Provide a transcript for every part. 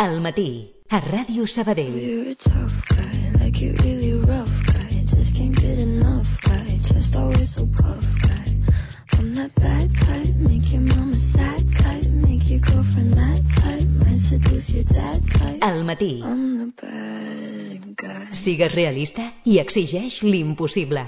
Al matí, a Ràdio Sabadell. You're a tough guy, like you really rough guy. Just can't get enough guy, just always so puff guy. I'm that bad type, make your mama sad type, make your girlfriend mad type, might seduce your dad type. Al matí. I'm the bad guy. Sigues realista i exigeix l'impossible.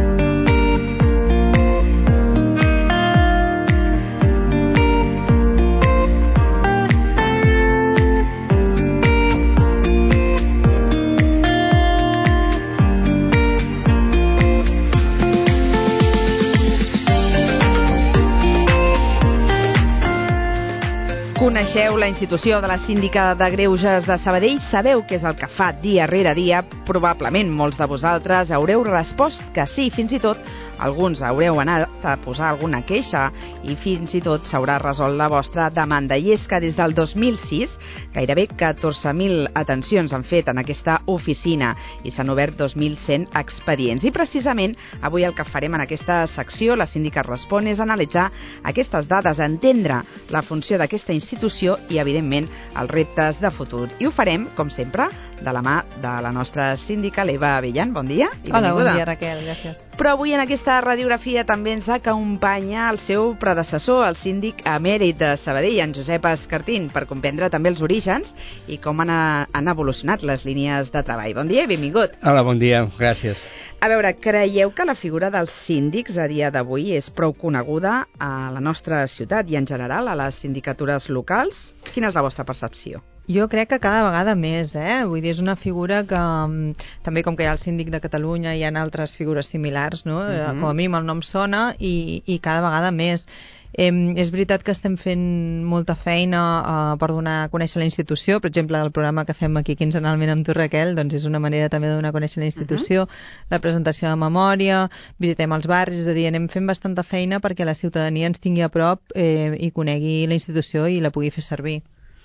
Coneixeu la institució de la Síndica de Greuges de Sabadell? Sabeu què és el que fa dia rere dia? Probablement molts de vosaltres haureu respost que sí, fins i tot alguns haureu anat a posar alguna queixa i fins i tot s'haurà resolt la vostra demanda. I és que des del 2006 gairebé 14.000 atencions han fet en aquesta oficina i s'han obert 2.100 expedients. I precisament avui el que farem en aquesta secció, la Síndica Respon, és analitzar aquestes dades, entendre la funció d'aquesta institució i, evidentment, els reptes de futur. I ho farem, com sempre, de la mà de la nostra síndica, l'Eva Avellan. Bon dia i benvinguda. Hola, bon dia, Raquel, gràcies. Però avui en aquesta radiografia també ens acompanya el seu predecessor, el síndic emèrit de Sabadell, en Josep Escartín, per comprendre també els orígens i com han evolucionat les línies de treball. Bon dia i benvingut. Hola, bon dia, gràcies. A veure, creieu que la figura dels síndics a dia d'avui és prou coneguda a la nostra ciutat i en general a les sindicatures locals? Quina és la vostra percepció? Jo crec que cada vegada més, Vull dir, és una figura que, també com que hi ha el síndic de Catalunya, hi ha altres figures similars, no? Com a mínim el nom sona i cada vegada més. És veritat que estem fent molta feina per donar a conèixer la institució. Per exemple, el programa que fem aquí quinzenalment amb tu, Raquel, doncs és una manera també de donar a conèixer la institució, la presentació de memòria, visitem els barris, és a dir, anem fent bastanta feina perquè la ciutadania ens tingui a prop i conegui la institució i la pugui fer servir.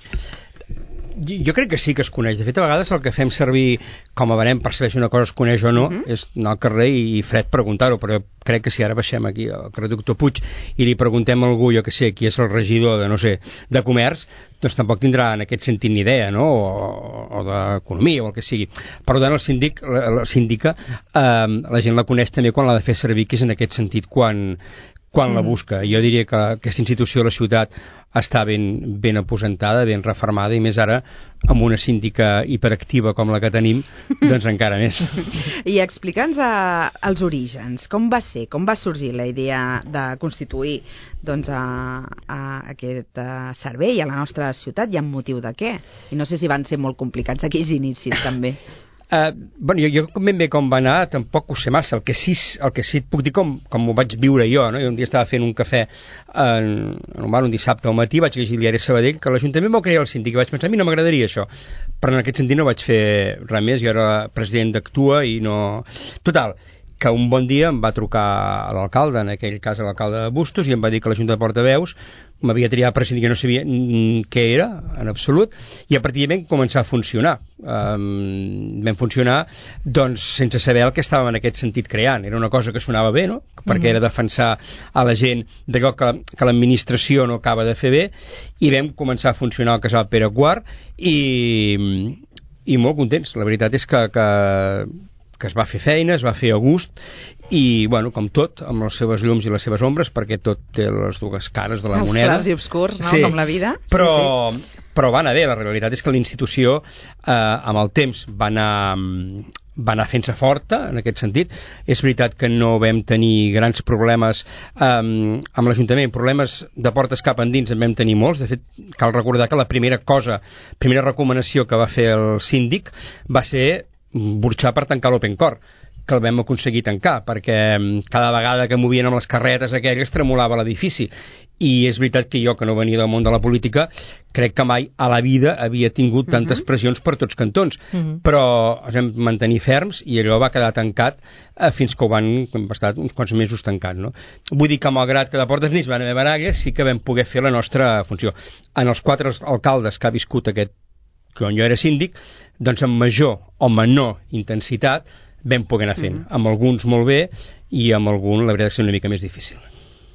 Jo crec que sí que es coneix. De fet, a vegades el que fem servir com a barem per saber si una cosa es coneix o no és anar al carrer i fred preguntar-ho, però crec que si ara baixem aquí al carrer Doctor Puig i li preguntem a algú, jo que sé, qui és el regidor de, no sé, de comerç, doncs tampoc tindrà en aquest sentit ni idea, no? O d'economia o el que sigui. Per tant, la síndica, la gent la coneix també quan l'ha de fer servir, que és en aquest sentit quan la busca. Jo diria que aquesta institució de la ciutat està ben aposentada, ben refermada, i més ara amb una síndica hiperactiva com la que tenim, doncs encara més. I explica'ns els orígens. Com va ser? Com va sorgir la idea de constituir doncs, aquest servei a la nostra ciutat i amb motiu de què? I no sé si van ser molt complicats aquells inicis, també. Jo ben bé com va anar tampoc ho sé massa. El que sí et puc dir com ho vaig viure jo, no? Jo un dia estava fent un cafè un dissabte al matí, vaig llegir el diari Sabadell que l'Ajuntament m'ho creia el síndic i vaig pensar, a mi no m'agradaria això, però en aquest sentit no vaig fer res més. Jo era president d'Actua i no... Total, que un bon dia em va trucar a l'alcalde, en aquell cas a l'alcalde de Bustos, i em va dir que la Junta de Portaveus m'havia triat president, que no sabia què era en absolut, i a partir d'ahir vam començar a funcionar. Vam funcionar doncs sense saber el que estàvem en aquest sentit creant. Era una cosa que sonava bé, no? Perquè era defensar a la gent d'allò que l'administració no acaba de fer bé, i vam començar a funcionar al casal Pere IV i molt contents. La veritat és que es va fer feina, es va fer a gust i, bueno, com tot, amb les seves llums i les seves ombres, perquè tot té les dues cares de la moneda. Els clars i obscurs, no? Sí. Com la vida. Però va anar bé. La realitat és que la institució amb el temps va anar fent-se forta en aquest sentit. És veritat que no vam tenir grans problemes amb l'Ajuntament, problemes de portes cap endins en vam tenir molts. De fet, cal recordar que la primera recomanació que va fer el síndic va ser burxar per tancar l'Open Core, que el vam aconseguir tancar, perquè cada vegada que movien amb les carretes aquelles tremolava l'edifici. I és veritat que jo, que no venia del món de la política, crec que mai a la vida havia tingut tantes pressions per tots cantons, però ens vam mantenir ferms i allò va quedar tancat fins que hem estat uns quants mesos tancat, no? Vull dir que malgrat que de portes endins van haver baralles, sí que vam poder fer la nostra funció. En els 4 alcaldes que ha viscut quan jo era síndic, doncs amb major o menor intensitat vam poder anar fent. Amb alguns molt bé i amb algun la veritat és que és una mica més difícil.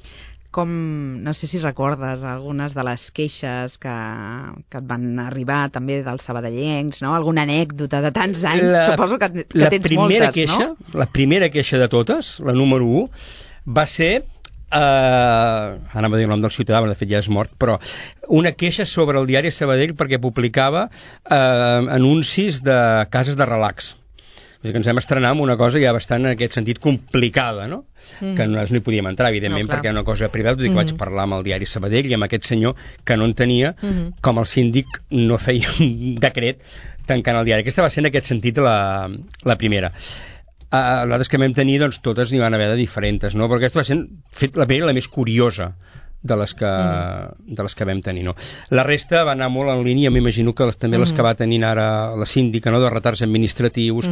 no sé si recordes algunes de les queixes que et van arribar també dels sabadellencs, no? Alguna anècdota de tants anys, suposo que tens moltes, no? La primera queixa de totes, la número 1, va ser anava a dir el nom del ciutadà, de fet ja és mort, però una queixa sobre el diari Sabadell perquè publicava anuncis de cases de relax. O sigui que ens vam estrenar amb una cosa ja bastant en aquest sentit complicada, no? Que no hi podíem entrar, evidentment, perquè era una cosa privada, tot i que vaig parlar amb el diari Sabadell i amb aquest senyor que no entenia com el síndic no feia un decret tancant el diari. Aquesta va ser en aquest sentit la primera. Les que vam tenir, doncs, totes n'hi van haver de diferents, no? Però aquesta va ser la primera, la més curiosa de les que vam tenir, no? La resta va anar molt en línia, m'imagino que també les que va tenir ara la síndica, no? De retards administratius,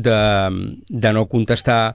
de no contestar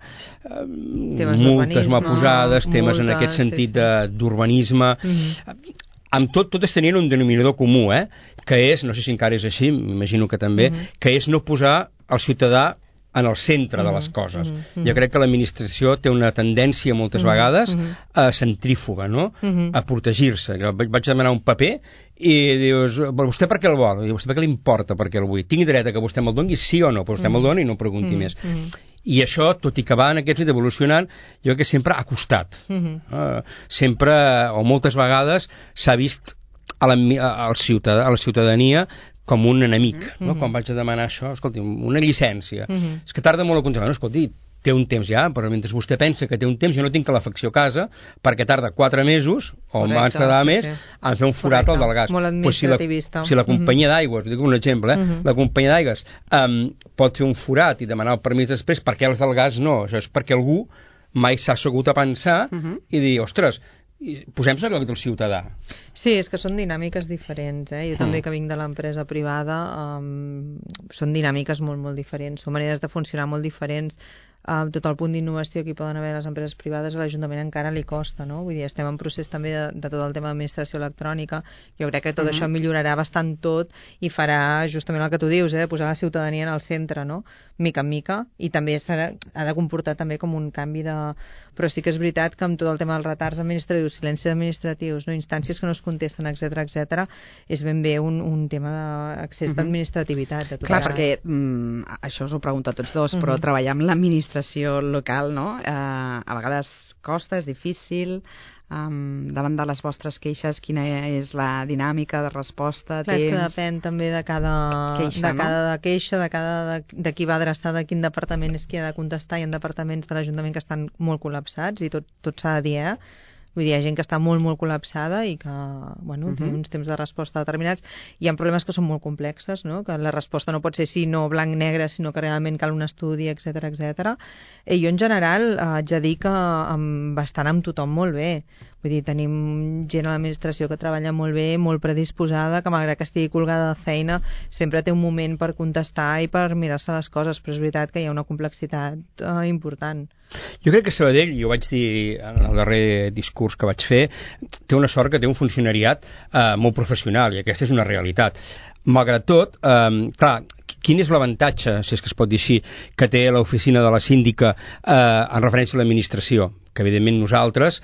multes mal posades, temes en aquest sentit d'urbanisme. Amb totes tenien un denominador comú, que és, no sé si encara és així, m'imagino que també, que és no posar el ciutadà en el centre de les coses. Jo crec que l'administració té una tendència moltes vegades a centrífuga, no? A protegir-se. Vaig demanar un paper i dius, vostè per què el vol? I vostè per què li importa per què el vull? Tinc dret a que vostè me'l doni, sí o no? Però vostè me'l doni i no pregunti més. I això, tot i que va en aquest sentit evolucionant, jo crec que sempre ha costat. Sempre, o moltes vegades, s'ha vist a la ciutadania com un enemic, no? Quan vaig a demanar això, escolti, una llicència. És que tarda molt a contestar. No, escolti, té un temps ja, però mentre vostè pensa que té un temps, jo no tinc calefacció a casa, perquè tarda 4 mesos, o abans tardava més, en fer un forat al del gas. Molt administrativista. Si la companyia d'aigües, dic un exemple, la companyia d'aigües pot fer un forat i demanar el permís després, perquè els del gas no. Això és perquè algú mai s'ha assegut a pensar i dir, ostres, posem-se al lloc del ciutadà. Sí, és que són dinàmiques diferents, Jo també, que vinc de l'empresa privada, són dinàmiques molt, molt diferents, són maneres de funcionar molt diferents. Tot el punt d'innovació que hi poden haver les empreses privades a l'Ajuntament encara li costa, no? Vull dir, estem en procés també de tot el tema d'administració electrònica. Jo crec que tot això millorarà bastant tot i farà justament el que tu dius, posar la ciutadania en el centre, no? Mica en mica, i també ha de comportar també com un canvi de... Però sí que és veritat que amb tot el tema dels retards administratius, silencis administratius, no? Instàncies que no es contesten, etc, és ben bé un tema d'accés d'administrativitat. Clar, perquè això us ho pregunto a tots dos, però treballar amb l'administració local, no? A vegades costa, és difícil. Davant de les vostres queixes, quina és la dinàmica de resposta? Clar, és que depèn també de cada queixa, de qui va adreçar, de quin departament és qui ha de contestar. Hi ha departaments de l'Ajuntament que estan molt col·lapsats i tot s'ha de dir, Vull dir, hi ha gent que està molt, molt col·lapsada i que, té uns temps de resposta determinats. Hi ha problemes que són molt complexes, no? Que la resposta no pot ser sí, no, blanc, negre, sinó que realment cal un estudi, etc. I jo, en general, haig de dir que bastant amb tothom molt bé. Vull dir, tenim gent a l'administració que treballa molt bé, molt predisposada, que malgrat que estigui colgada de feina, sempre té un moment per contestar i per mirar-se les coses, però és veritat que hi ha una complexitat important. Jo crec que Sabadell, jo vaig dir en el darrer discurs que vaig fer, té una sort que té un funcionariat molt professional, i aquesta és una realitat. Malgrat tot, clar, quin és l'avantatge, si és que es pot dir així, que té l'oficina de la síndica en referència a l'administració? Que evidentment nosaltres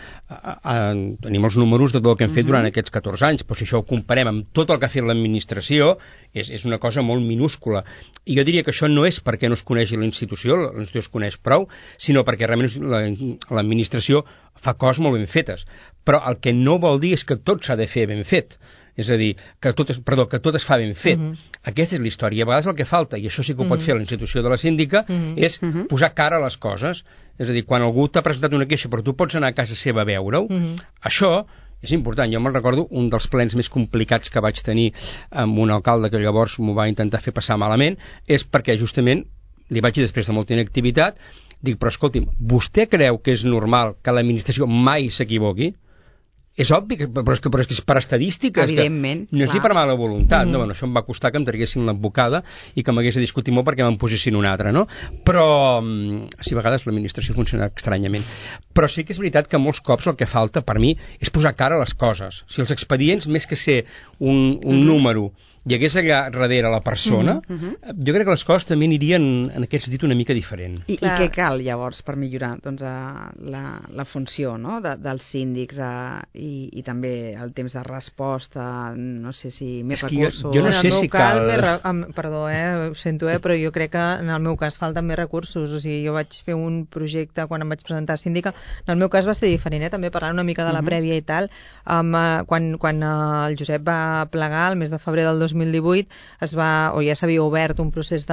tenim els números de tot el que hem fet durant aquests 14 anys, però si això ho comparem amb tot el que ha fet l'administració, és una cosa molt minúscula. I jo diria que això no és perquè no es coneixi la institució es coneix prou, sinó perquè realment l'administració fa coses molt ben fetes. Però el que no vol dir és que tot s'ha de fer ben fet. És a dir, que tot es fa ben fet. Aquesta és la història. A vegades el que falta, i això sí que ho pot fer la institució de la síndica, és posar cara a les coses. És a dir, quan algú t'ha presentat una queixa però tu pots anar a casa seva a veure-ho, això és important. Jo me'n recordo un dels plens més complicats que vaig tenir amb un alcalde que llavors m'ho va intentar fer passar malament, és perquè justament li vaig dir després de molta inactivitat, dic, però escolti'm, vostè creu que és normal que l'administració mai s'equivoqui? És obvi, però és que és per estadístiques. Evidentment. No és ni per mala voluntat. No, això em va costar que em traguessin l'advocada i que m'hagués de discutir molt perquè me'n posessin una altra, no? Però, sí, a vegades l'administració funciona estranyament. però sí que és veritat que molts cops el que falta per mi és posar cara a les coses. Si els expedients, més que ser un número, hi hagués allà darrere la persona, jo crec que les coses també anirien, en aquest sentit, una mica diferent. I què cal, llavors, per millorar doncs, la funció, no?, dels síndics i també el temps de resposta, no sé si més recursos... Jo no sé si cal... Perdó, ho sento, però jo crec que en el meu cas falten més recursos. O sigui, jo vaig fer un projecte quan em vaig presentar a síndica. En el meu cas va ser diferent, també parlant una mica de la prèvia i tal. Quan el Josep va plegar, el mes de febrer del 2018, ja s'havia obert un procés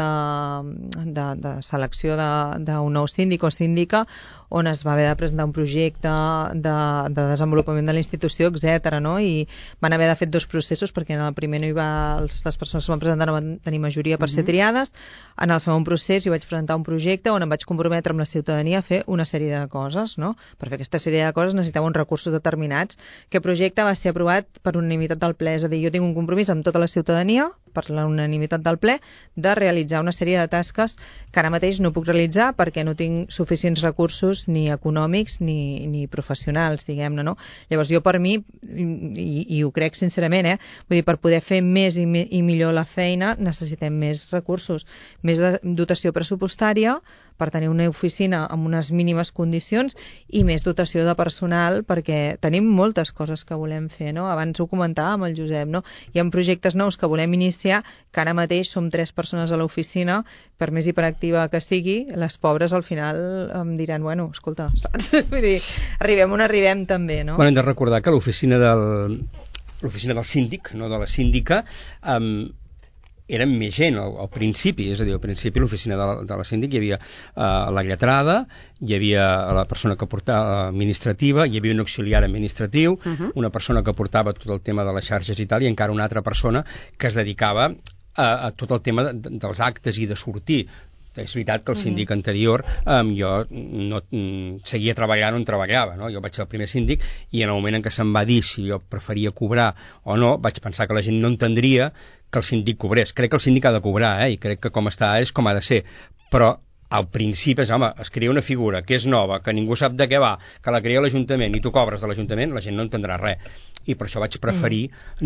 de selecció d'un nou síndic o síndica, on es va haver de presentar un projecte de desenvolupament de la institució, etc. No? I van haver de fer 2 processos, perquè en el primer no hi va, les persones que van presentar no van tenir majoria per ser triades. En el segon procés jo vaig presentar un projecte on em vaig comprometre amb la ciutadania a fer una sèrie de coses, no? Per fer aquesta sèrie de coses necessitava uns recursos determinats. Aquest projecte va ser aprovat per unanimitat del ple, és a dir, jo tinc un compromís amb tota la ciutadania, per la unanimitat del ple, de realitzar una sèrie de tasques que ara mateix no puc realitzar perquè no tinc suficients recursos ni econòmics ni professionals, diguem-ne, no? Llavors jo per mi, i ho crec sincerament, vull dir, per poder fer més i millor la feina necessitem més recursos, més dotació pressupostària per tenir una oficina amb unes mínimes condicions i més dotació de personal, perquè tenim moltes coses que volem fer, no? Abans ho comentàvem amb el Josep, no? Hi ha projectes nous que volem iniciar, que ara mateix som 3 persones a l'oficina, per més hiperactiva que sigui, les pobres al final em diran, bueno, escolta, saps? Vull dir, arribem on arribem també, no? Bueno, hem de recordar que l'oficina del síndic, no de la síndica, eren més gent al principi, és a dir, al principi l'oficina de la síndic hi havia la lletrada, hi havia la persona que portava administrativa, hi havia un auxiliar administratiu, una persona que portava tot el tema de les xarxes i tal, i encara una altra persona que es dedicava a tot el tema dels actes i de sortir. És veritat que el síndic anterior jo no seguia treballant on treballava, no? Jo vaig ser el primer síndic i en el moment en què se'm va dir si jo preferia cobrar o no, vaig pensar que la gent no entendria que el síndic cobrés. Crec que el síndic ha de cobrar, i crec que com està és com ha de ser, però al principi es crea una figura que és nova, que ningú sap de què va, que la crea l'Ajuntament i tu cobres de l'Ajuntament, la gent no entendrà res, i per això vaig preferir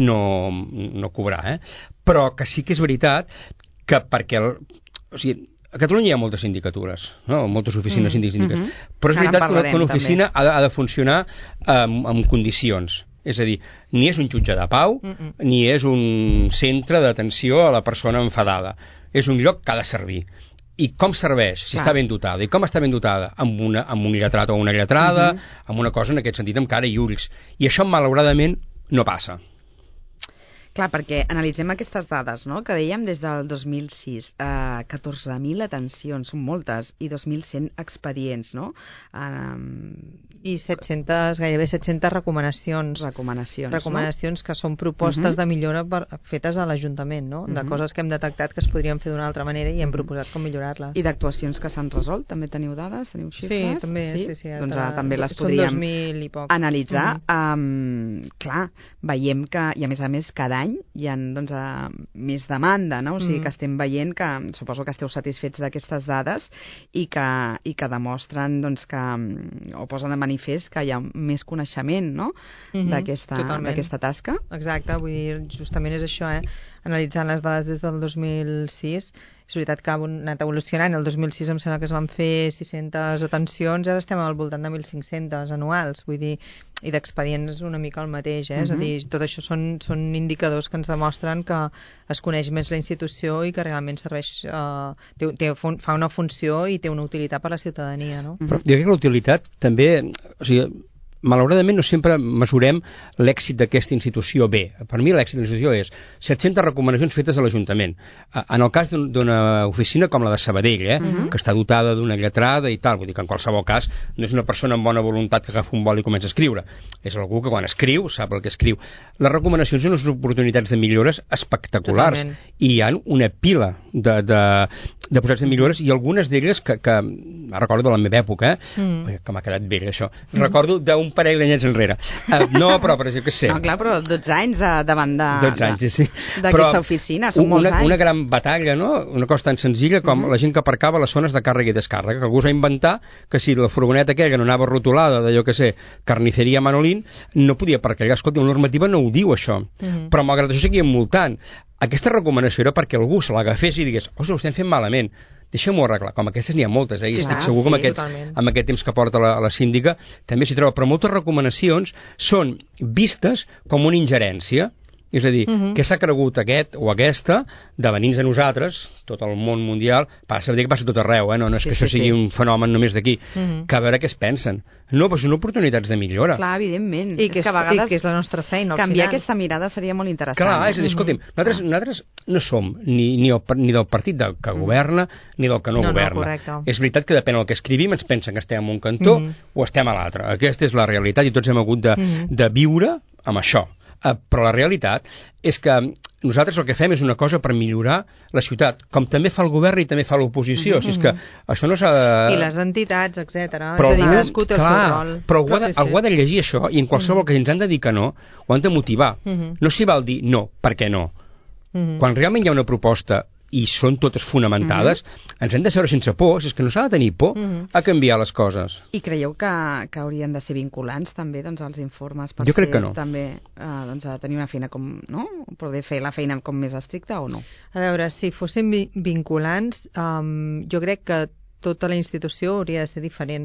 no cobrar, però que sí que és veritat que perquè o sigui, a Catalunya hi ha moltes sindicatures, no? Moltes oficines síndiques, però és veritat que una oficina ha de funcionar amb condicions. És a dir, ni és un jutge de pau, ni és un centre d'atenció a la persona enfadada. És un lloc que ha de servir. I com serveix? Si està ben dotada. I com està ben dotada? Amb un lletrat o una lletrada, amb una cosa en aquest sentit, amb cara i ulls. I això, malauradament, no passa. Clar, perquè analitzem aquestes dades, no?, que dèiem des del 2006, 14.000 atencions, són moltes, i 2.100 expedients, no? I gairebé 700 recomanacions. Recomanacions que són propostes de millora fetes a l'Ajuntament, no? De coses que hem detectat que es podrien fer d'una altra manera i hem proposat com millorar-les. I d'actuacions que s'han resolt? També teniu dades? Teniu xifres? Sí, també. Sí, doncs també les podríem analitzar. Clar, veiem que, i a més cada any hi ha més demanda, no? O sigui que estem veient que, suposo que esteu satisfets d'aquestes dades i que demostren que, o posen de manifest que hi ha més coneixement, no?, d'aquesta tasca. Exacte, vull dir, justament és això, analitzant les dades des del 2006, és veritat que ha anat evolucionant. El 2006 em sembla que es van fer 600 atencions, ara estem al voltant de 1.500 anuals, vull dir, i d'expedients una mica el mateix, és a dir, tot això són indicadors que ens demostren que es coneix més la institució i que realment serveix, fa una funció i té una utilitat per a la ciutadania, no? Però jo crec que la utilitat també, o sigui, malauradament no sempre mesurem l'èxit d'aquesta institució bé. Per mi l'èxit de la institució és 700 recomanacions fetes a l'Ajuntament. En el cas d'una oficina com la de Sabadell, que està dotada d'una lletrada i tal, vull dir que en qualsevol cas no és una persona amb bona voluntat que agafa un boli i comença a escriure. És algú que quan escriu sap el que escriu. Les recomanacions són unes oportunitats de millores espectaculars. Totalment. I hi ha una pila de posats de millores, i algunes d'elles que recordo de la meva època, que m'ha quedat vell això, recordo d'un parell d'anyets enrere. No, però per exemple, què sé. No, clar, però 12 anys davant 12 anys, sí. d'aquesta oficina, són molts anys. Una gran batalla, no? Una cosa tan senzilla com la gent que aparcava a les zones de càrrega i descàrrega, que algú es va inventar que si la furgoneta aquella que no anava rotulada d'allò que sé, carniceria Manolín, no podia aparcar. Escolta, la normativa no ho diu això, però malgrat això seguien multant. Aquesta recomanació era perquè algú se l'agafés i digués, ho estem fent malament, deixem-ho arreglar. Com aquestes n'hi ha moltes, i estic segur que amb aquest temps que porta la síndica també s'hi troba, però moltes recomanacions són vistes com una ingerència. És a dir, què s'ha cregut aquest o aquesta de venir-nos a nosaltres, tot el món mundial, passa que passa tot arreu, no és que això sigui un fenomen només d'aquí, que a veure què es pensen. No, però són oportunitats de millora. Clar, evidentment. I que, a vegades, que és la nostra feina, canviar aquesta mirada seria molt interessant. Clar, és a dir, escolti'm, nosaltres no som ni del partit que governa ni del que no governa. És veritat que depèn del que escrivim, ens pensen que estem en un cantó o estem a l'altre. Aquesta és la realitat i tots hem hagut de viure amb això. Però la realitat és que nosaltres el que fem és una cosa per millorar la ciutat, com també fa el govern i també fa l'oposició. Si és que això no s'ha de... I les entitats, etc. És a dir, cadascú té el seu rol. Però algú ha de llegir això i en qualsevol que ens han de dir que no, ho han de motivar. No s'hi val dir no, per què no? Quan realment hi ha una proposta i són totes fonamentades, ens hem de seure sense por, és que no s'ha de tenir por a canviar les coses. I creieu que haurien de ser vinculants també els informes per jo crec que no. També a tenir una feina com, no? Poder fer la feina com més estricta o no? A veure, si fossin vinculants, jo crec que tota la institució hauria de ser diferent.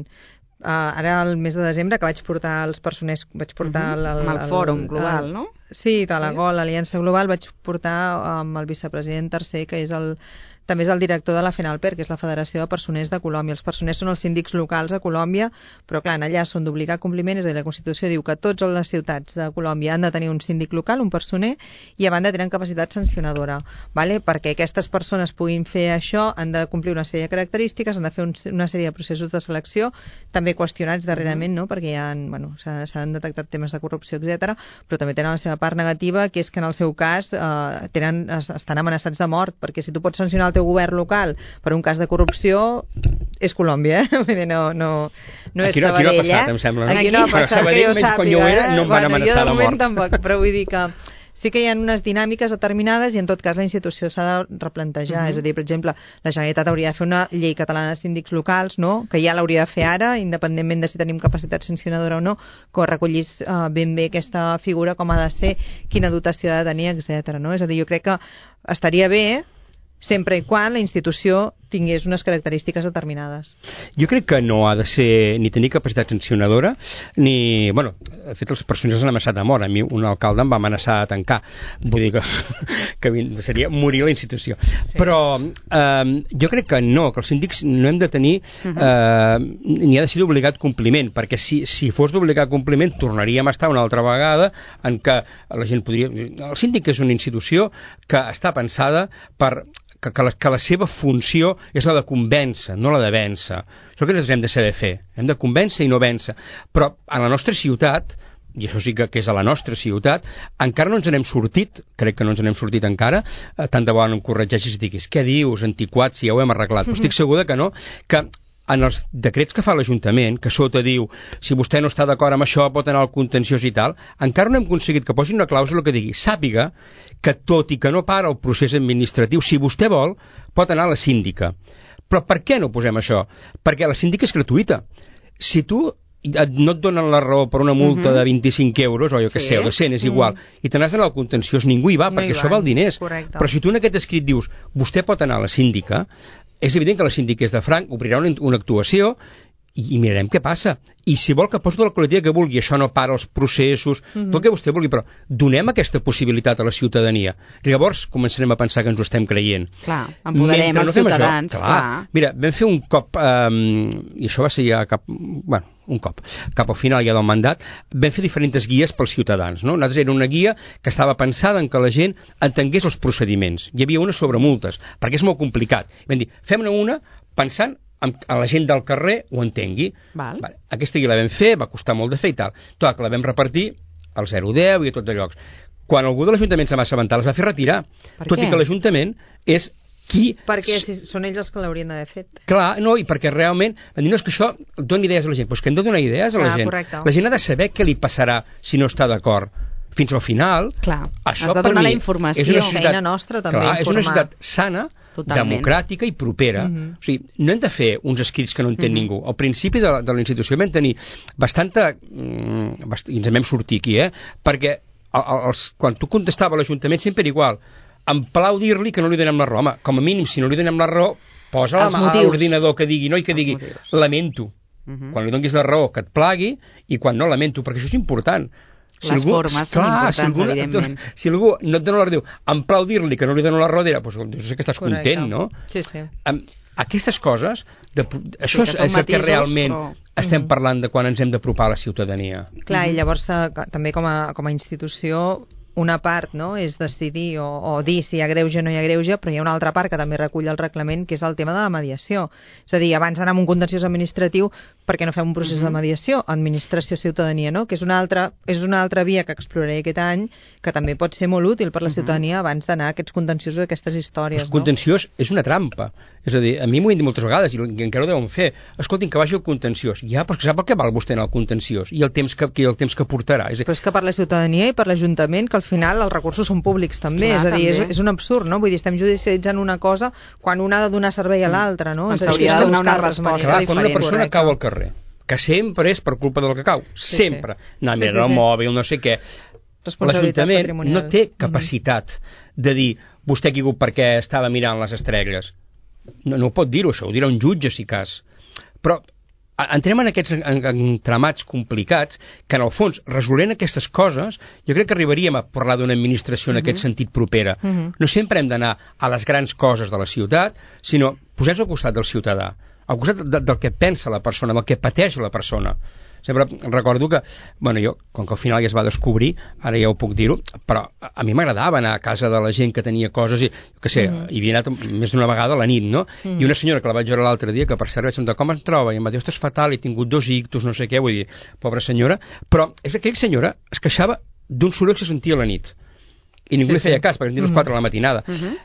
Ara el mes de desembre que vaig portar els personers, vaig portar el fòrum global, no? Sí, de la GOL, l'Aliança Global, vaig portar amb el vicepresident tercer, que és també és el director de la FENALPER, que és la Federació de Personers de Colòmbia. Els personers són els síndics locals a Colòmbia, però clar, allà són d'obligar compliment, és a dir, la Constitució diu que tots les ciutats de Colòmbia han de tenir un síndic local, un personer, i a banda tenen capacitat sancionadora, ¿vale? Perquè aquestes persones puguin fer això han de complir una sèrie de característiques, han de fer una sèrie de processos de selecció, també qüestionats darrerament, no? Perquè s'han detectat temes de corrupció, etc. Però també tenen la seva part negativa, que és que en el seu cas estan amenaçats de mort, perquè si tu pots sancionar el teu govern local per un cas de corrupció és Colòmbia, no és Sabadell. Aquí no ha passat, em sembla. Aquí no ha passat, Sabadell, que jo sàpiga. Quan jo era, no em van amenaçar de mort. Tampoc, però vull dir que sí que hi ha unes dinàmiques determinades i en tot cas la institució s'ha de replantejar. És a dir, per exemple, la Generalitat hauria de fer una llei catalana de síndics locals, no? Que ja l'hauria de fer ara, independentment de si tenim capacitat sancionadora o no, que recollís ben bé aquesta figura, com ha de ser, quina dotació ha de tenir, etc. No? És a dir, jo crec que estaria bé sempre i quan la institució tingués unes característiques determinades. Jo crec que no ha de ser ni tenir capacitat sancionadora ni... Bueno, de fet, les persones han amenaçat de mort. A mi un alcalde em va amenaçar de tancar. Vull dir que seria morir la institució. Sí. Però jo crec que no, que els síndics no hem de tenir ni ha de ser d'obligat compliment, perquè si fos d'obligat compliment tornaríem a estar una altra vegada en què la gent podria... El síndic és una institució que està pensada per... Que la seva funció és la de convèncer, no la de vèncer. Això que hem de saber fer. Hem de convèncer i no vèncer. Però a la nostra ciutat, i això sí que és a la nostra ciutat, encara no ens n'hem sortit, crec que no ens n'hem sortit encara, tant de bo em corregeixis i diguis, què dius, antiquat, si ja ho hem arreglat. Però estic segura que no, que en els decrets que fa l'Ajuntament, que sota diu si vostè no està d'acord amb això pot anar al contenciós i tal, encara no hem aconseguit que posin una clàusula que digui sàpiga que tot i que no para el procés administratiu, si vostè vol, pot anar a la síndica. Però per què no posem això? Perquè la síndica és gratuïta. Si tu no et donen la raó per una multa de 25 euros, o jo que sé, o de 100, és igual, i te n'has d'anar al contenciós, ningú hi va, perquè això val diners. Correcte. Però si tu en aquest escrit dius vostè pot anar a la síndica, és evident que la síndica és de franc, obrirà una actuació i mirarem què passa. I si vol que posi tota la qualitat que vulgui, això no para els processos, tot el que vostè vulgui, però donem aquesta possibilitat a la ciutadania. Llavors començarem a pensar que ens ho estem creient. Clar, empoderem els ciutadans. Això, clar. Mira, vam fer un cop, i això va ser ja cap al final ja del mandat, vam fer diferents guies pels ciutadans. No? Nosaltres era una guia que estava pensada en que la gent entengués els procediments. Hi havia una sobre multes, perquè és molt complicat. Vam dir, fem-ne una pensant a la gent del carrer ho entengui. Val. Aquesta guia la vam fer, va costar molt de fer i tal. Clar, que la vam repartir al 010 i a tots de llocs. Quan algú de l'Ajuntament se va assabentar, les va fer retirar. Tot i que l'Ajuntament és Perquè són ells els que l'haurien d'haver fet. Clar, no, i perquè realment van dir, no, és que això dona idees a la gent. Doncs que hem de donar idees a la gent. Correcte. La gent ha de saber què li passarà si no està d'acord. Fins al final, clar, això has de donar la informació. És una societat, feina nostra també, clar, és una societat sana, totalment, democràtica i propera. O sigui, no hem de fer uns escrits que no entén ningú. Al principi de la institució vam tenir bastanta... i ens en vam sortir aquí, perquè quan tu contestava a l'Ajuntament sempre era igual. Em plau dir-li que no li donem la raó. Home, com a mínim, si no li donem la raó, posa a l'ordinador que digui no i que digui lamento. Quan li donis la raó que et plagui i quan no lamento, perquè això és important. Les formes són importants, evidentment. Si algú no et dona la raó, em plau dir-li que no li dona la raó, dirà, doncs sé que estàs content, no? Sí, sí. Aquestes coses, això és el que realment estem parlant de quan ens hem d'apropar a la ciutadania. Clar, i llavors també com a institució una part, no?, és decidir o dir si hi ha greuge o no hi ha greuge, però hi ha una altra part que també recull el reglament, que és el tema de la mediació. És a dir, abans d'anar amb un contenciós administratiu, per què no fem un procés de mediació? Administració-ciutadania, no?, que és una altra via que exploraré aquest any, que també pot ser molt útil per la ciutadania abans d'anar a aquests contenciosos, a aquestes històries. El contenciós és una trampa. És a dir, a mi m'ho han dit moltes vegades, i encara ho deuen fer. Escoltin, que vagi al contenciós. Ja, però sap el que val vostè anar al contenciós? I el temps que portarà. Però és que per la ciutadania i per l'Ajuntament, que al final els recursos són públics també, és a dir, és un absurd, no? Vull dir, estem judicialitzant una cosa quan una ha de donar servei a l'altra, no? S'hauria de donar una resposta diferent. Quan una persona cau al carrer, que sempre és per culpa del que cau, sempre, anar a mirar el mòbil, no sé què, l'Ajuntament no té capacitat de dir, vostè ha caigut perquè estava mirant les estrelles. No ho pot dir-ho, això, ho dirà un jutge, si cas. Però entrem en aquests entramats complicats que, en el fons, resolent aquestes coses, jo crec que arribaríem a parlar d'una administració en aquest sentit propera. No sempre hem d'anar a les grans coses de la ciutat, sinó posar-nos al costat del ciutadà, al costat del que pensa la persona, del que pateix la persona. Sempre recordo que, bueno, jo, com que al final ja es va descobrir, ara ja ho puc dir-ho, però a mi m'agradava anar a casa de la gent que tenia coses i, jo què sé, hi havia anat més d'una vegada a la nit, no? I una senyora que la vaig veure l'altre dia, que per cert vaig com es troba, i em va dir, estàs fatal, he tingut 2 ictus, no sé què, vull dir, pobra senyora, però és que aquella senyora es queixava d'un soroll que se sentia a la nit, i ningú li feia cas, perquè eren les 4 de la matinada.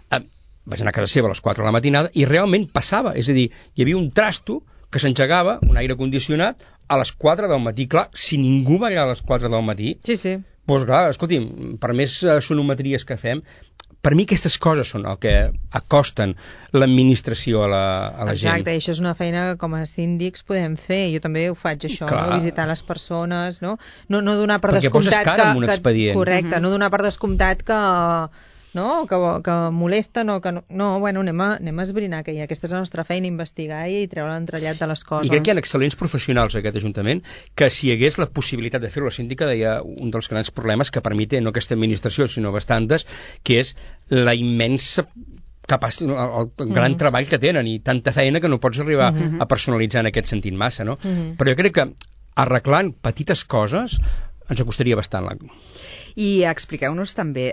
Vaig anar a casa seva a les 4 de la matinada i realment passava, és a dir, hi havia un trasto que s'engegava, un aire condicionat, a les 4 del matí. Clar, si ningú va allà a les 4 del matí, doncs clar, escolti'm, per més sonometries que fem, per mi aquestes coses són el que acosten l'administració a la gent. Exacte, i això és una feina que com a síndics podem fer. Jo també ho faig, això, no? Visitar les persones, no donar per descomptat... Perquè poses cara en un expedient. Correcte, no donar per descomptat que que molesten o que no, bueno, anem a esbrinar que aquesta és la nostra feina, investigar i treure l'entrellat de les coses. I crec que hi ha excel·lents professionals a aquest Ajuntament que si hi hagués la possibilitat de fer-ho, la síndica deia un dels grans problemes que permet no aquesta administració sinó bastantes, que és la immensa el gran treball que tenen i tanta feina que no pots arribar a personalitzar en aquest sentit massa, no? Però jo crec que arreglant petites coses ens acostaria bastant. I expliqueu-nos també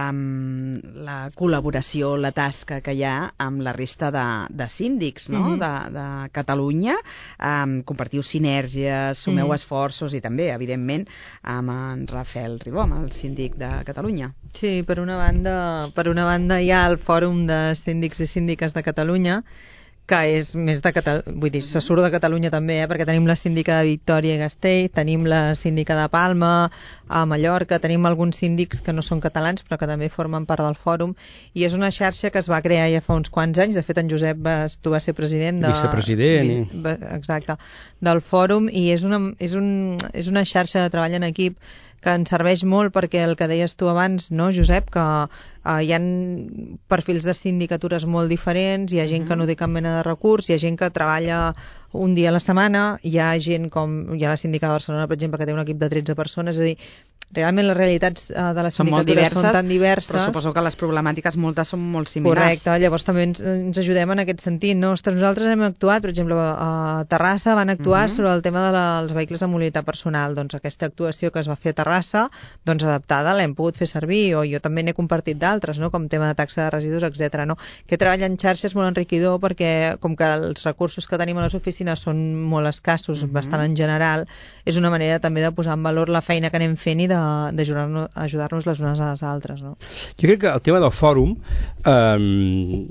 la col·laboració, la tasca que hi ha amb la resta de síndics, no? De Catalunya. Compartiu sinergies, sumeu esforços i també, evidentment, amb en Rafael Ribó, el síndic de Catalunya. Sí, per una banda hi ha el Fòrum de Síndics i Síndiques de Catalunya, que és més de Catalunya, vull dir, se surt de Catalunya també, perquè tenim la síndica de Victòria i Gastell, tenim la síndica de Palma, a Mallorca, tenim alguns síndics que no són catalans però que també formen part del fòrum, i és una xarxa que es va crear ja fa uns quants anys. De fet, en Josep tu vas ser president exacte, del fòrum, i és una xarxa de treball en equip que ens serveix molt perquè el que deies tu abans, no, Josep, que hi ha perfils de sindicatures molt diferents, hi ha gent que no té cap mena de recurs, hi ha gent que treballa un dia a la setmana, hi ha gent com hi ha la síndica de Barcelona, per exemple, que té un equip de 13 persones, és a dir, realment les realitats de les sindicatures són tan diverses. Però suposo que les problemàtiques moltes són molt similars. Correcte, llavors també ens ajudem en aquest sentit, no? Ostres, nosaltres hem actuat, per exemple, a Terrassa van actuar sobre el tema dels vehicles de mobilitat personal, doncs aquesta actuació que es va fer a Terrassa, doncs adaptada l'hem pogut fer servir, o jo també n'he compartit d'altres, no? Com tema de taxa de residus, etc. No? Que treball en xarxa és molt enriquidor perquè com que els recursos que tenim a les oficines són molt escassos, bastant en general, és una manera també de posar en valor la feina que anem fent i d'ajudar-nos les unes a les altres, no? Jo crec que el tema del fòrum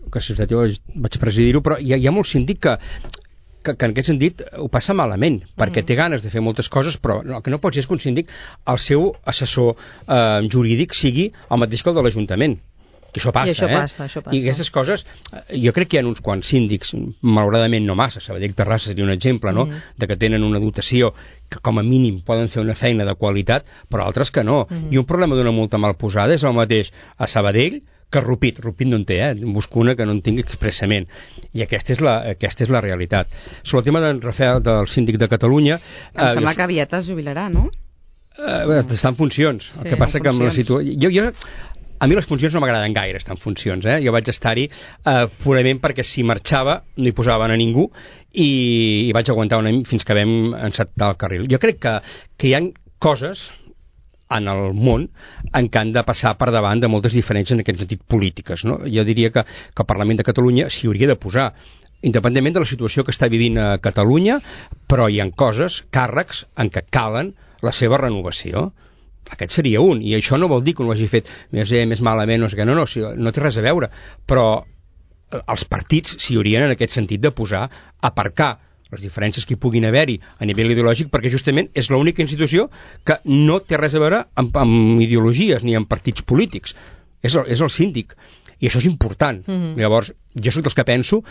que jo vaig presidir-ho, però hi ha molt síndic que en aquest sentit ho passa malament, perquè té ganes de fer moltes coses, però el que no pot ser és que un síndic, el seu assessor jurídic sigui el mateix que el de l'Ajuntament. I això passa, això passa. I aquestes coses, jo crec que hi ha uns quants síndics, malauradament no massa, Sabadell Terrassa seria un exemple, no?, de que tenen una dotació que com a mínim poden fer una feina de qualitat, però altres que no. I un problema d'una multa mal posada és el mateix a Sabadell que Rupit no en té, busco una que no en tingui expressament, i aquesta és la realitat. Sobre el tema d'en Rafael, del síndic de Catalunya, em sembla que aviat es jubilarà, no? Està en funcions, el que passa que amb la situació... A mi les funcions no m'agraden gaire, estar en funcions. Jo vaig estar-hi purament perquè si marxava no hi posaven a ningú i vaig aguantar fins que vam encetar el carril. Jo crec que hi ha coses en el món en què han de passar per davant de moltes diferències en aquest sentit polítiques. No? Jo diria que el Parlament de Catalunya s'hi hauria de posar, independentment de la situació que està vivint a Catalunya, però hi ha coses, càrrecs, en què calen la seva renovació. Aquest seria un, i això no vol dir que no l'hagi fet més malament, no té res a veure, però els partits s'hi haurien en aquest sentit de posar, aparcar les diferències que hi puguin haver-hi a nivell ideològic, perquè justament és l'única institució que no té res a veure amb ideologies ni amb partits polítics. És el síndic, i això és important. Llavors, jo soc dels que penso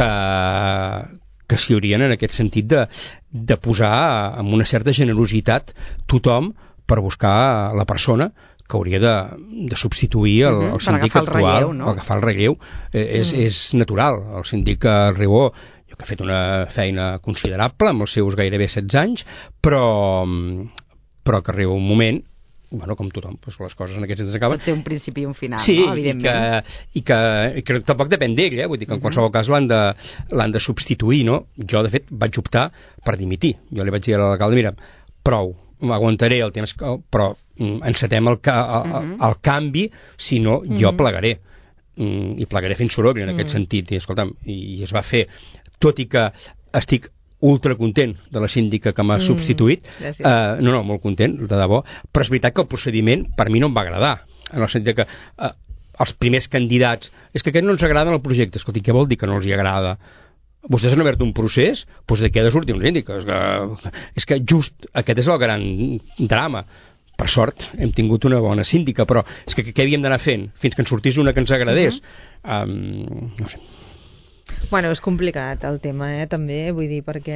que s'hi haurien en aquest sentit de posar amb una certa generositat tothom per buscar la persona que hauria de substituir el síndic actual, agafar el relleu. És natural. El síndic Ribó, que ha fet una feina considerable amb els seus gairebé 16 anys, però que arriba un moment, com tothom, les coses en aquest sentit s'acaben. Tot té un principi i un final, sí, no? Evidentment. I que tampoc depèn d'ell, vull dir que en qualsevol cas l'han de substituir, no? Jo, de fet, vaig optar per dimitir. Jo li vaig dir a l'alcalde, mira, prou, m'aguantaré el temps, però encetem el canvi, si no jo plegaré, i plegaré fent soroll en aquest sentit, i escolta'm, i es va fer, tot i que estic ultra content de la síndica que m'ha substituït, molt content, de debò, però és veritat que el procediment per mi no em va agradar, en el sentit que els primers candidats, és que aquest no ens agrada en el projecte, escolti, què vol dir que no els hi agrada? Vostès han obert un procés, doncs d'aquí ha de sortir un síndic. És que just aquest és el gran drama. Per sort hem tingut una bona síndica, però és que què havíem d'anar fent? Fins que en sortís una que ens agradés? No sé. És complicat el tema, també, vull dir, perquè,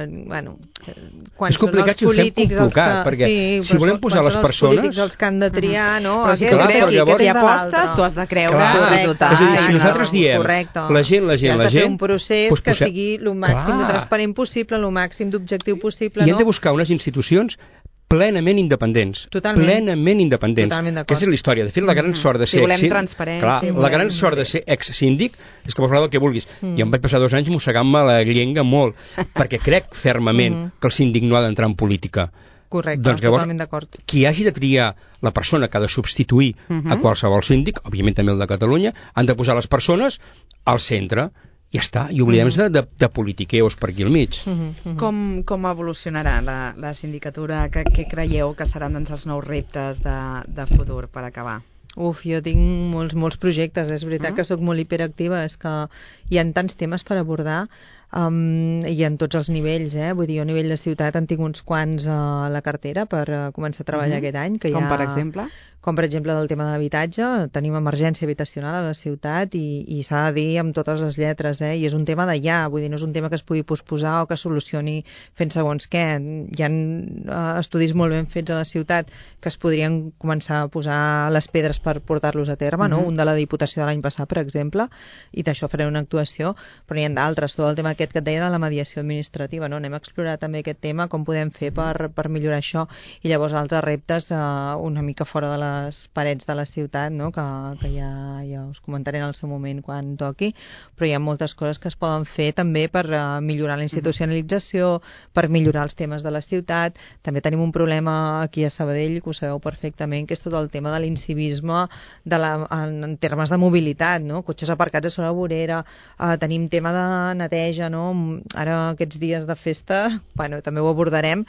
quan és complicat són els polítics perquè si volem posar les persones... els polítics els que han de triar, no? Però si tu creus que si apostes, tu has de creure... Si nosaltres diem, la gent... Has de fer un procés que sigui el màxim de transparent possible, el màxim d'objectiu possible, i hem de buscar unes institucions plenament independents. Plenament independents. Aquesta és la història. De fet, la gran sort de ser... Si volem transparència... La gran sort de ser ex-síndic és que pots parlar del que vulguis. Jo em vaig passar 2 anys mossegant-me la llenga molt, perquè crec fermament que el síndic no ha d'entrar en política. Correcte, doncs llavors, totalment d'acord. Qui hagi de triar la persona que ha de substituir a qualsevol síndic, òbviament també el de Catalunya, han de posar les persones al centre. Ja està, i oblidem-nos de politiqueos per aquí al mig. Com evolucionarà la sindicatura? Què creieu que seran els nous reptes de futur per acabar? Jo tinc molts projectes, és veritat que sóc molt hiperactiva, és que hi ha tants temes per abordar i en tots els nivells, vull dir, a nivell de ciutat en tinc uns quants a la cartera per començar a treballar aquest any. Com per exemple? Com per exemple del tema d'habitatge, tenim emergència habitacional a la ciutat i s'ha de dir amb totes les lletres, i és un tema de ja, vull dir, no és un tema que es pugui posposar o que solucioni fent segons què. Hi ha estudis molt ben fets a la ciutat que es podrien començar a posar les pedres per portar-los a terme, no? Un de la Diputació de l'any passat, per exemple, i d'això faré una actuació, però n'hi ha d'altres, tot el tema aquest que et deia de la mediació administrativa, no? Anem a explorar també aquest tema, com podem fer per millorar això, i llavors altres reptes una mica fora de les parets de la ciutat, no? que ja us comentaré en el seu moment quan toqui, però hi ha moltes coses que es poden fer també per millorar la institucionalització, per millorar els temes de la ciutat. També tenim un problema aquí a Sabadell, que ho sabeu perfectament, que és tot el tema de l'incivisme en termes de mobilitat, no? Cotxes aparcats a sobre vorera, tenim tema de neteja, no? Ara aquests dies de festa, també ho abordarem,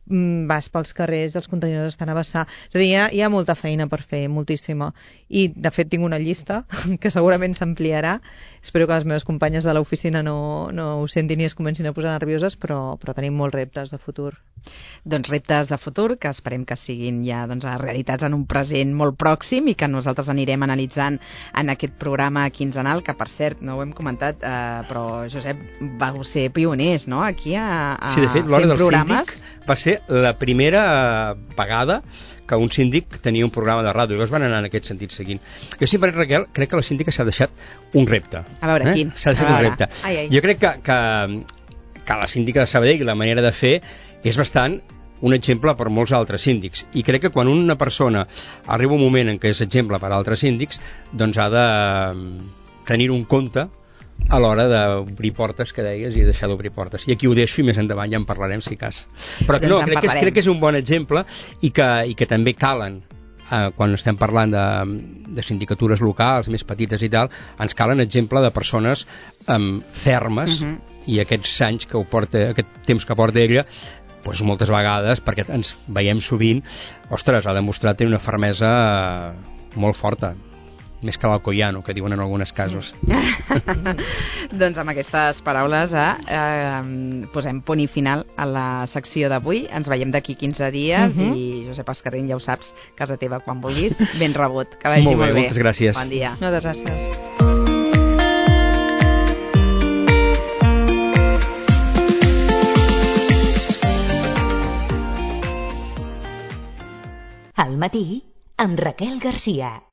vas pels carrers, els contenidors estan a vessar. És a dir, hi ha molta feina per fer, moltíssima. I, de fet, tinc una llista que segurament s'ampliarà. Espero que les meves companyes de l'oficina no ho sentin i es comencin a posar nervioses, però tenim molts reptes de futur. Doncs reptes de futur que esperem que siguin ja realitats en un present molt pròxim i que nosaltres anirem analitzant en aquest programa quinzenal, que per cert, no ho hem comentat, però Josep, vau ser pioners, no?, aquí sí, de fet, l'Hora del programes. Síndic va ser la primera vegada que un síndic tenia un programa de ràdio i els van anar en aquest sentit seguint. Jo sempre, Raquel, crec que la síndica s'ha deixat un repte. A veure, quin? S'ha deixat un repte. Jo crec que la síndica de Sabadell i la manera de fer és bastant un exemple per molts altres síndics, i crec que quan una persona arriba un moment en què és exemple per a altres síndics, doncs ha de tenir un compte a l'hora d'obrir portes, que deies, i deixar d'obrir portes. I aquí ho deixo i més endavant ja en parlarem, si cas. Però no, crec que és un bon exemple i que també calen, quan estem parlant de sindicatures locals més petites i tal, ens calen exemple de persones fermes, i aquests anys que ho porta, aquest temps que porta ella, doncs moltes vegades, perquè ens veiem sovint, ostres, ha demostrat tenir una fermesa molt forta, més que l'Alcoiano, que diuen en alguns casos. Doncs amb aquestes paraules posem punt i final a la secció d'avui. Ens veiem d'aquí 15 dies i Josep Escarreny, ja ho saps, casa teva quan vulguis, ben rebut, que vagi molt bé. Moltes gràcies. Bon dia. Moltes gràcies. Al matí, amb Raquel Garcia.